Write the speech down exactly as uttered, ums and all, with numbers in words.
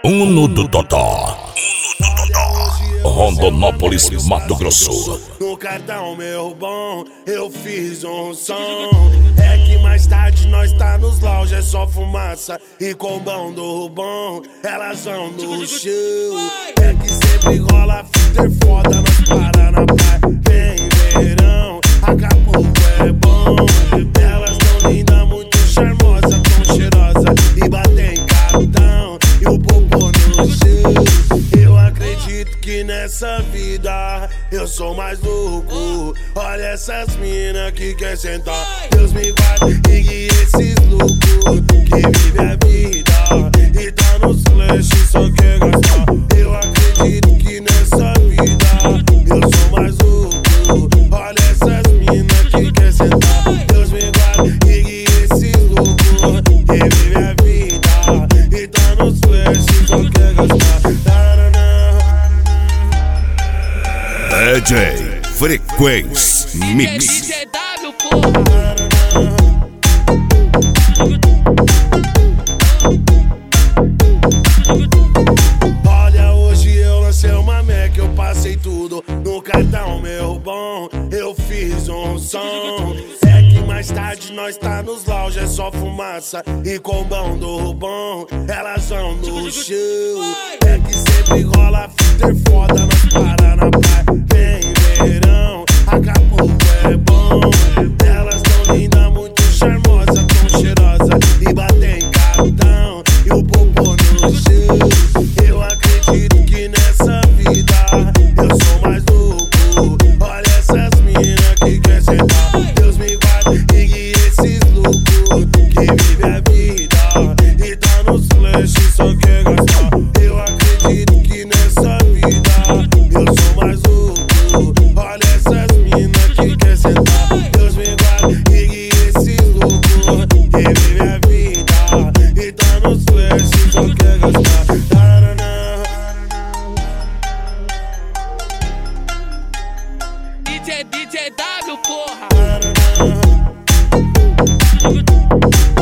Uno do Totó. Rondonópolis, Mato Grosso. No cartão meu bom, eu fiz um som. É que mais tarde nós tá nos lounge, é só fumaça e combão do bom. Elas vão no show. É que sempre rola fiter foda, nós para na praia. Vem verão, Acapulco é bom. Elas tão linda, muito charmosa, tão cheirosa e batem cartão. E o popô no show. Eu acredito que nessa vida eu sou mais louco. Olha essas mina que quer sentar. Deus me guarde e guie esses loucos que vive a vida e tá nos flash, só quer gastar. Eu acredito que nessa vida eu sou mais louco. Olha essas mina que quer sentar. Deus me guarde e guie esses loucos que vive a vida e tá nos flash, só quer gastar. D J Frequência Mix. D J W, porra. Olha, hoje eu lancei uma Mac, eu passei tudo no cartão meu bom. Eu fiz um som. É que mais tarde nós tá nos lounge, é só fumaça e combão do bom. Elas vão no show. É que sempre rola fiter foda, nós para na praia. Vem verão, Acapulco é bom. Elas tão linda, muito charmosa, tão cheirosa e batem cartão. E o popô no show. Eu acredito que nessa vida eu sou mais louco. Olha essas mina que quer sentar. Deus me guarde e guie esses loucos que vive a vida e tá nos flash, só quer gastar. Eu acredito que nessa vida eu sou mais louco. Olha essas mina que quer sentar. Deus me guarde e guie esses loucos que vive a vida e tá nos flash, só quer gastar. D J, D J W, porra.